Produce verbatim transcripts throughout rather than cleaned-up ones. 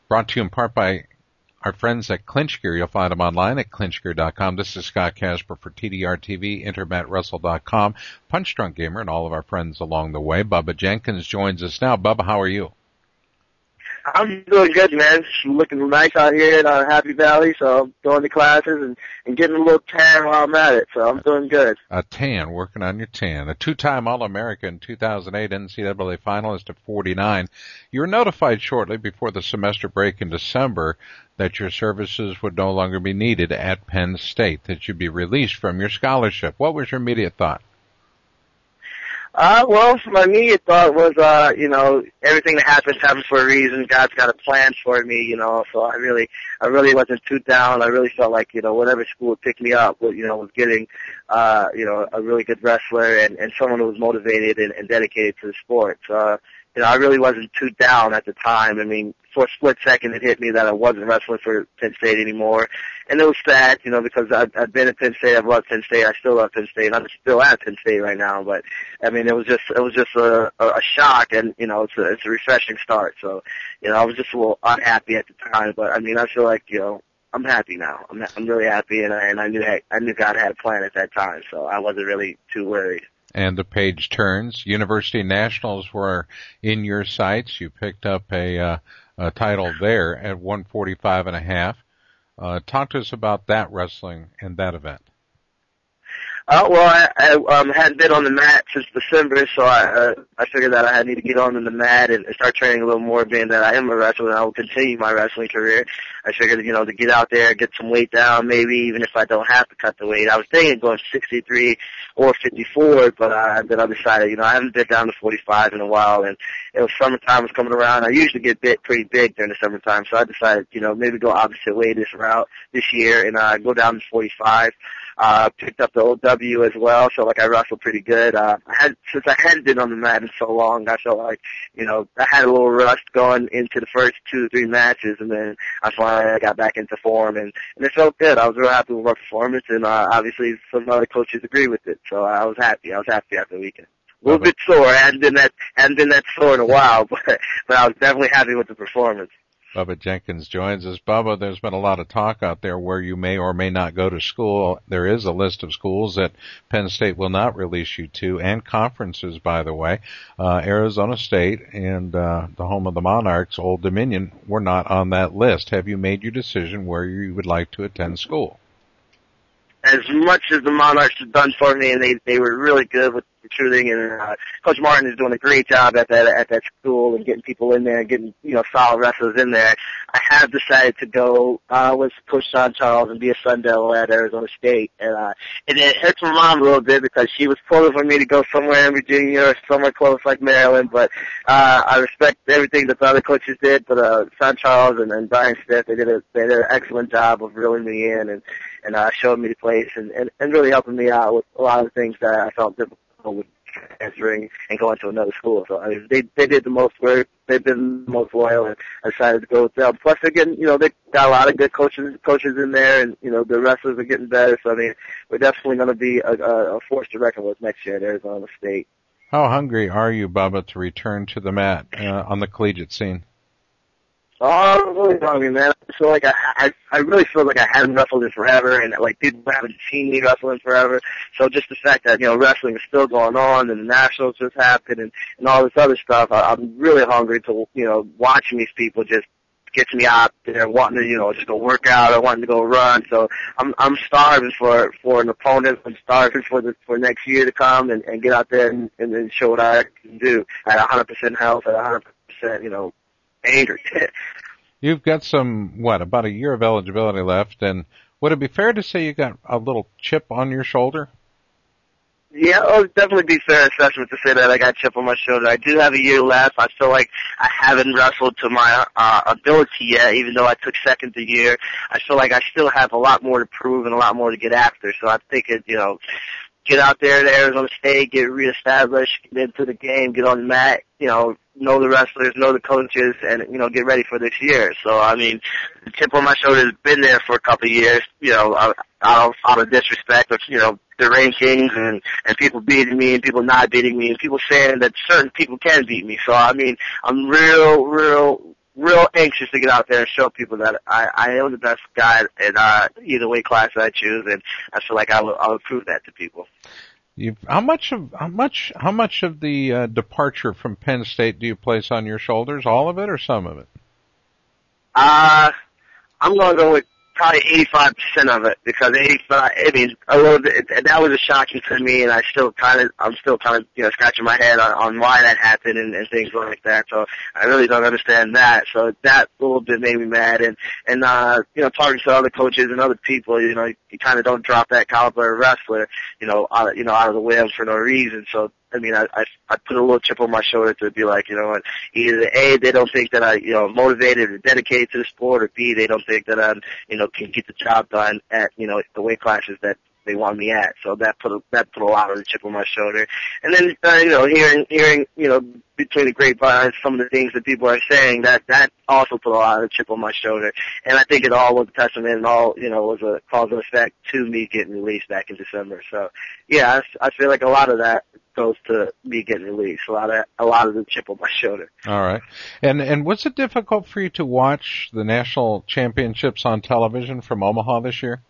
Brought to you in part by our friends at Clinch Gear. You'll find them online at clinch gear dot com. This is Scott Casper for T D R T V, intermat wrestle dot com, Punch Drunk Gamer, and all of our friends along the way. Bubba Jenkins joins us now. Bubba, how are you? I'm doing good, man. It's looking nice out here in uh, Happy Valley, so I'm going to classes and, and getting a little tan while I'm at it, so I'm doing good. A tan, working on your tan. A two-time All-American, two thousand eight N C double A finalist at forty-nine. You were notified shortly before the semester break in December that your services would no longer be needed at Penn State, that you'd be released from your scholarship. What was your immediate thought? Uh, well, my immediate thought was, uh, you know, everything that happens happens for a reason. God's got a plan for me, you know, so I really, I really wasn't too down. I really felt like, you know, whatever school would pick me up, you know, was getting, uh, you know, a really good wrestler and, and someone who was motivated and, and dedicated to the sport. So, uh, you know, I really wasn't too down at the time. I mean, for a split second it hit me that I wasn't wrestling for Penn State anymore. And it was sad, you know, because I've, I've been at Penn State, I've loved Penn State, I still love Penn State, I'm still at Penn State right now. But, I mean, it was just, it was just a, a shock, and, you know, it's a, it's a refreshing start. So, you know, I was just a little unhappy at the time, but, I mean, I feel like, you know, I'm happy now. I'm, I'm really happy, and I, and I knew, I knew God had a plan at that time, so I wasn't really too worried. And the page turns. University Nationals were in your sights. You picked up a, uh, a title there at one forty-five and a half. Uh, talk to us about that wrestling and that event. Uh, well, I, I um, hadn't been on the mat since December, so I uh, I figured that I need to get on the mat and start training a little more, being that I am a wrestler and I will continue my wrestling career. I figured, you know, to get out there, get some weight down, maybe even if I don't have to cut the weight. I was thinking going sixty-three or fifty-four, but uh, then I decided, you know, I haven't been down to forty-five in a while, and it was summertime was coming around. I usually get bit pretty big during the summertime, so I decided, you know, maybe go opposite way this route this year and uh, go down to forty-five. Uh, picked up the O W as well, so like I wrestled pretty good. Uh, I had, since I hadn't been on the mat in so long, I felt like, you know, I had a little rust going into the first two or three matches, and then I finally got back into form, and, and it felt good. I was real happy with my performance, and uh, obviously some other coaches agree with it, so I was happy. I was happy after the weekend. A little bit sore. I hadn't been that, hadn't been that sore in a while, but, but I was definitely happy with the performance. Bubba Jenkins joins us. Bubba, there's been a lot of talk out there where you may or may not go to school. There is a list of schools that Penn State will not release you to, and conferences, by the way. Uh, Arizona State and uh, the home of the Monarchs, Old Dominion, were not on that list. Have you made your decision where you would like to attend school? As much as the Monarchs have done for me, and they they were really good with recruiting, and uh, Coach Martin is doing a great job at that at that school and getting people in there, getting, you know, solid wrestlers in there. I have decided to go uh, with Coach Sean Charles and be a Sun Devil at Arizona State, and uh, and it hurts my mom a little bit because she was pulling for me to go somewhere in Virginia or somewhere close like Maryland. But uh, I respect everything that the other coaches did, but uh, Sean Charles and, and Brian Smith, they did a they did an excellent job of reeling me in and and uh, showing me the place and, and and really helping me out with a lot of the things that I felt difficult with transferring and going to another school. So I mean, they they did the most work. They've been the most loyal, and I decided to go with them. Plus, they're getting, you know, they got a lot of good coaches coaches in there, and you know, the wrestlers are getting better. So I mean, we're definitely going to be a, a, a force to reckon with next year at Arizona State. How hungry are you, Bubba, to return to the mat uh, on the collegiate scene? Oh, I'm really hungry, man. I feel like I, I, I really feel like I haven't wrestled in forever, and like people haven't seen me wrestling forever. So just the fact that, you know, wrestling is still going on, and the nationals just happened, and, and all this other stuff, I, I'm really hungry to, you know, watching these people just gets me out there wanting to, you know, just go work out or wanting to go run. So I'm, I'm starving for, for an opponent. I'm starving for the, for next year to come and, and get out there and, and, and show what I can do at one hundred percent health, at one hundred percent, you know, angry. You've got some, what, about a year of eligibility left, and would it be fair to say you got a little chip on your shoulder? Yeah, it would definitely be fair assessment to say that I got chip on my shoulder. I do have a year left. I feel like I haven't wrestled to my uh, ability yet, even though I took second the year. I feel like I still have a lot more to prove and a lot more to get after. So I think it, you know, get out there to Arizona State, get reestablished, get into the game, get on the mat, you know, know the wrestlers, know the coaches, and, you know, get ready for this year. So, I mean, the chip on my shoulder has been there for a couple of years, you know, out of, out of disrespect of, you know, the rankings and, and people beating me and people not beating me and people saying that certain people can beat me. So, I mean, I'm real, real real anxious to get out there and show people that I, I am the best guy in uh, either weight class that I choose, and I feel like I will, I will prove that to people. You've, how much of how much how much of the uh, departure from Penn State do you place on your shoulders? All of it or some of it? Uh, I'm going to go with probably eighty-five percent of it, because eighty-five, I mean, a little bit, that was a shocking to me, and I still kind of, I'm still kind of, you know, scratching my head on, on why that happened and, and things like that, so I really don't understand that, so that little bit made me mad, and, and, uh, you know, talking to other coaches and other people, you know, you kind of don't drop that caliber wrestler, you know, out, you know, out of the way for no reason, so I mean, I, I I put a little chip on my shoulder to be like, you know what, either A, they don't think that I, you know, motivated or dedicated to the sport, or B, they don't think that I'm, you know, can get the job done at, you know, the weight classes that they want me at. So that put a, that put a lot of the chip on my shoulder. And then, uh, you know, hearing, hearing, you know, between the grapevines, some of the things that people are saying, that, that also put a lot of the chip on my shoulder. And I think it all was a testament and all, you know, was a cause and effect to me getting released back in December. So, yeah, I, I feel like a lot of that goes to me getting released. A lot of, a lot of the chip on my shoulder. All right. And, and was it difficult for you to watch the national championships on television from Omaha this year?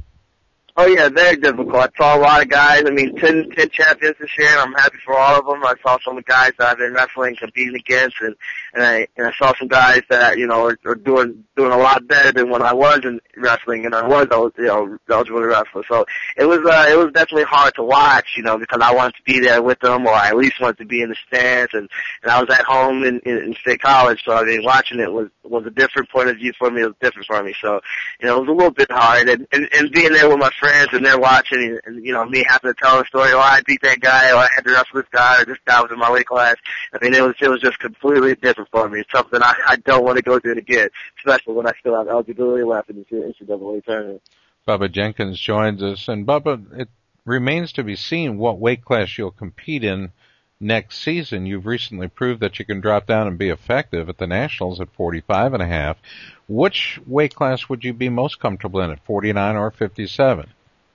Oh yeah, very difficult. I saw a lot of guys. I mean, ten, ten champions this year, and I'm happy for all of them. I saw some of the guys that I've been wrestling, competing against, and and I and I saw some guys that you know are, are doing doing a lot better than when I was in wrestling, and I was you know eligible to wrestle. So it was uh, it was definitely hard to watch, you know, because I wanted to be there with them, or I at least wanted to be in the stands, and and I was at home in in, in State College, so I mean, watching it was was a different point of view for me. It was different for me, so you know, it was a little bit hard, and and, and being there with my friends. Friends and they're watching, and, and you know, me having to tell a story. Oh, I beat that guy, or I had to wrestle this guy, or this guy was in my weight class. I mean, it was it was just completely different for me. It's something I, I don't want to go through it again, especially when I still have eligibility left in the N C double A tournament. Bubba Jenkins joins us, and Bubba, it remains to be seen what weight class you'll compete in next season. You've recently proved that you can drop down and be effective at the Nationals at forty-five and a half. Which weight class would you be most comfortable in, at forty-nine or fifty-seven?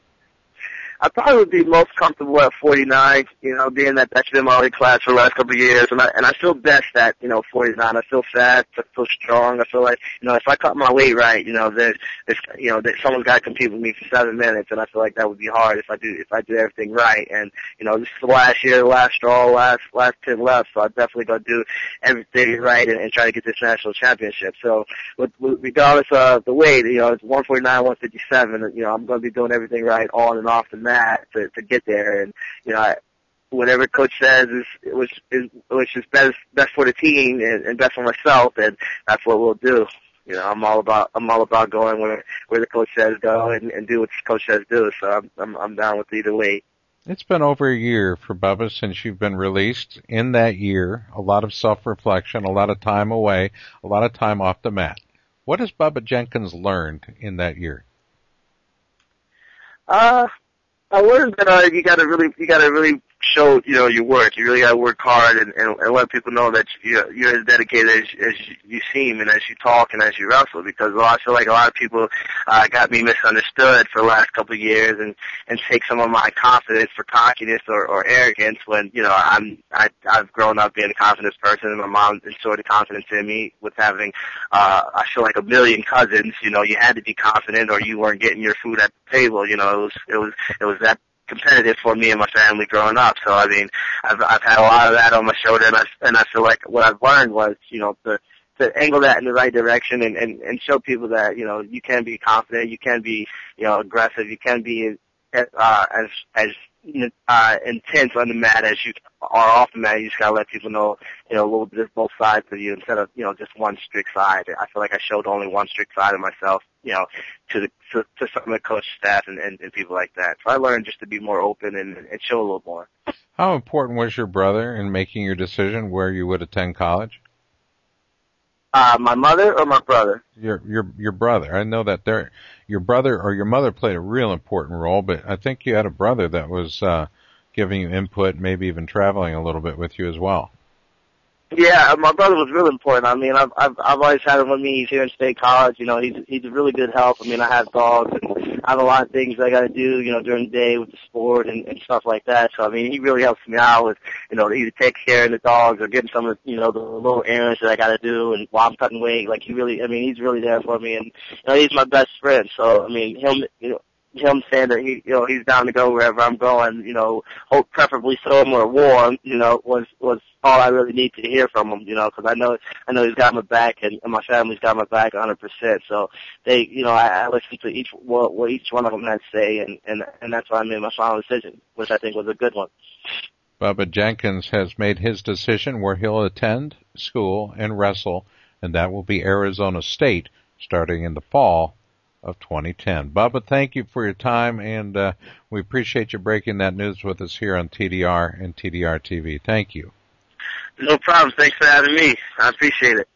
I probably would be most comfortable at forty-nine, you know, being that that's been my weight class for the last couple of years, and I and I feel best at, you know, forty-nine. I feel fast, I feel strong. I feel like, you know, if I cut my weight right, you know, there's, there's you know, that someone's got to compete with me for seven minutes, and I feel like that would be hard if I do if I do everything right. And you know, this is the last year, the last straw, last last ten left, so I definitely got to do everything right and, and try to get this national championship. So, with, with, regardless of the weight, you know, it's one forty-nine, one fifty-seven. You know, I'm going to be doing everything right on and off the mat. To, to get there, and you know, I, whatever coach says is which is which is best best for the team and, and best for myself, and that's what we'll do. You know, I'm all about I'm all about going where where the coach says go and, and do what the coach says do. So I'm I'm, I'm down with either way. It's been over a year for Bubba since you've been released. In that year, a lot of self-reflection, a lot of time away, a lot of time off the mat. What has Bubba Jenkins learned in that year? Uh. I learned that uh, you gotta really, you gotta really show, you know, your work. You really gotta work hard and, and, and let people know that you're, you're as dedicated as, as you seem and as you talk and as you wrestle. Because well, I feel like a lot of people uh, got me misunderstood for the last couple of years and and take some of my confidence for cockiness or, or arrogance. When you know, I'm I, I've grown up being a confident person, and my mom instilled the confidence in me with having, uh, I feel like a million cousins. You know, you had to be confident or you weren't getting your food at the table. You know, it was it was it was that competitive for me and my family growing up. So I mean, I've I've had a lot of that on my shoulder, and I and I feel like what I've learned was, you know, to to angle that in the right direction and and and show people that, you know, you can be confident, you can be, you know, aggressive, you can be uh, as as uh, intense on the mat as you are off the mat. You just gotta let people know, you know, a little bit of both sides of you instead of, you know, just one strict side. I feel like I showed only one strict side of myself, you know, to the to, to some of the coach staff and, and, and people like that. So I learned just to be more open and, and show a little more. How important was your brother in making your decision where you would attend college? Uh, my mother or my brother? Your your your brother. I know that there, your brother or your mother played a real important role, but I think you had a brother that was uh, giving you input, maybe even traveling a little bit with you as well. Yeah, my brother was really important. I mean, I've I've I've always had him with me. He's here in State College. You know, he's he's a really good help. I mean, I have dogs, and I have a lot of things I got to do, you know, during the day with the sport and, and stuff like that. So, I mean, he really helps me out with, you know, either take care of the dogs or getting some of, you know, the little errands that I got to do. And while I'm cutting weight, like, he really, I mean, he's really there for me. And, you know, he's my best friend. So, I mean, him, you know, him saying that he, you know, he's down to go wherever I'm going, you know, hope preferably somewhere warm, you know, was, was all I really need to hear from him, you know, because I know, I know he's got my back and, and my family's got my back one hundred percent. So they, you know, I, I listened to each, what, what each one of them had to say, and, and, and that's why I made my final decision, which I think was a good one. Bubba Jenkins has made his decision where he'll attend school and wrestle, and that will be Arizona State starting in the fall of twenty ten. Bubba, thank you for your time, and uh, we appreciate you breaking that news with us here on T D R and T D R T V. Thank you. No problem. Thanks for having me. I appreciate it.